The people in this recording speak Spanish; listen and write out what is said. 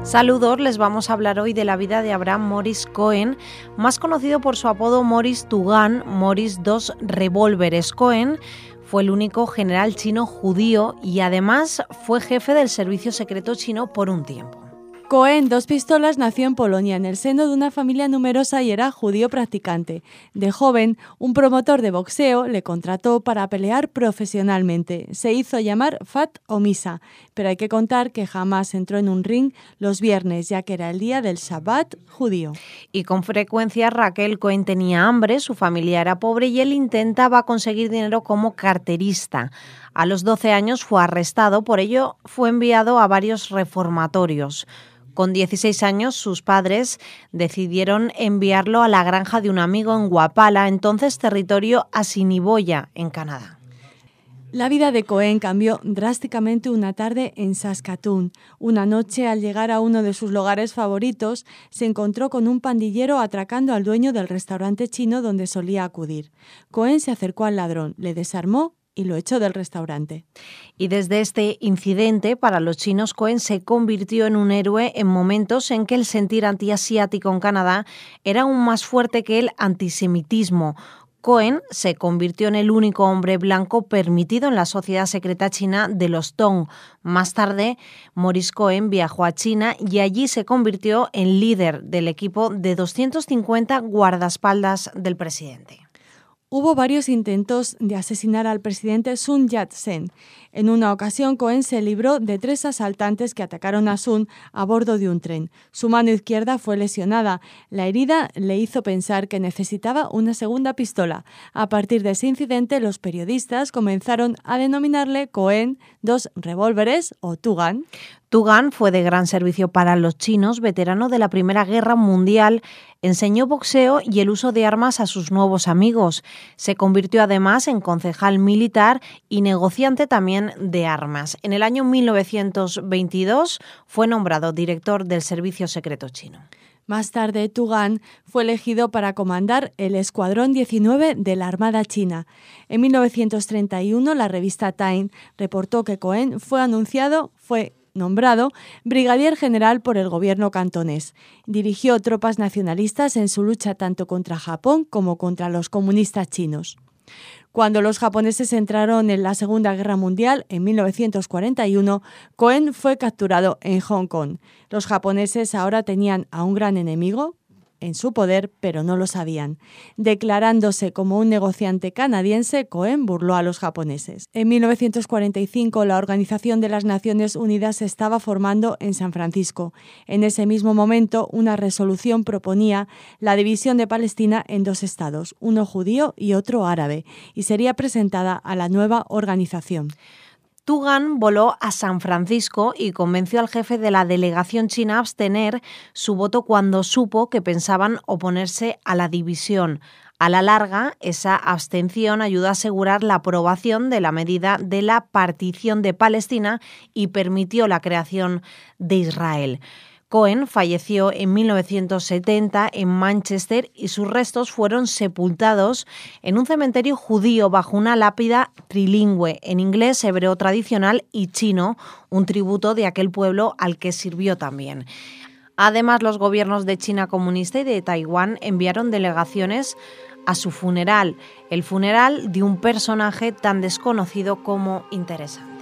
Saludos, les vamos a hablar hoy de la vida de Abraham Morris Cohen, más conocido por su apodo Morris Tugan, Morris dos Revólveres. Cohen fue el único general chino judío y además fue jefe del servicio secreto chino por un tiempo. Cohen dos Pistolas nació en Polonia, en el seno de una familia numerosa y era judío practicante. De joven, un promotor de boxeo le contrató para pelear profesionalmente. Se hizo llamar Fat o Misa, pero hay que contar que jamás entró en un ring los viernes, ya que era el día del Shabbat judío. Y con frecuencia Raquel Cohen tenía hambre, su familia era pobre y él intentaba conseguir dinero como carterista. A los 12 años fue arrestado, por ello fue enviado a varios reformatorios. Con 16 años, sus padres decidieron enviarlo a la granja de un amigo en Wapala, entonces territorio Assiniboia, en Canadá. La vida de Cohen cambió drásticamente una tarde en Saskatoon. Una noche, al llegar a uno de sus lugares favoritos, se encontró con un pandillero atracando al dueño del restaurante chino donde solía acudir. Cohen se acercó al ladrón, le desarmó y lo echó del restaurante. Y desde este incidente, para los chinos, Cohen se convirtió en un héroe en momentos en que el sentir antiasiático en Canadá era aún más fuerte que el antisemitismo. Cohen se convirtió en el único hombre blanco permitido en la sociedad secreta china de los Tong. Más tarde, Morris Cohen viajó a China y allí se convirtió en líder del equipo de 250 guardaespaldas del presidente. Hubo varios intentos de asesinar al presidente Sun Yat-sen. En una ocasión, Cohen se libró de 3 asaltantes que atacaron a Sun a bordo de un tren. Su mano izquierda fue lesionada. La herida le hizo pensar que necesitaba una segunda pistola. A partir de ese incidente, los periodistas comenzaron a denominarle Cohen dos Revólveres o Tugan. Tugan fue de gran servicio para los chinos, veterano de la Primera Guerra Mundial, enseñó boxeo y el uso de armas a sus nuevos amigos. Se convirtió además en concejal militar y negociante también de armas. En el año 1922 fue nombrado director del Servicio Secreto Chino. Más tarde, Tugan fue elegido para comandar el Escuadrón 19 de la Armada China. En 1931, la revista Time reportó que Cohen fue nombrado brigadier general por el gobierno cantonés. Dirigió tropas nacionalistas en su lucha tanto contra Japón como contra los comunistas chinos. Cuando los japoneses entraron en la Segunda Guerra Mundial, en 1941, Cohen fue capturado en Hong Kong. Los japoneses ahora tenían a un gran enemigo en su poder, pero no lo sabían. Declarándose como un negociante canadiense, Cohen burló a los japoneses. En 1945, la Organización de las Naciones Unidas se estaba formando en San Francisco. En ese mismo momento, una resolución proponía la división de Palestina en 2 estados, uno judío y otro árabe, y sería presentada a la nueva organización. Tugan voló a San Francisco y convenció al jefe de la delegación china a abstener su voto cuando supo que pensaban oponerse a la división. A la larga, esa abstención ayudó a asegurar la aprobación de la medida de la partición de Palestina y permitió la creación de Israel. Cohen falleció en 1970 en Manchester y sus restos fueron sepultados en un cementerio judío bajo una lápida trilingüe en inglés, hebreo tradicional y chino, un tributo de aquel pueblo al que sirvió también. Además, los gobiernos de China comunista y de Taiwán enviaron delegaciones a su funeral, el funeral de un personaje tan desconocido como interesante.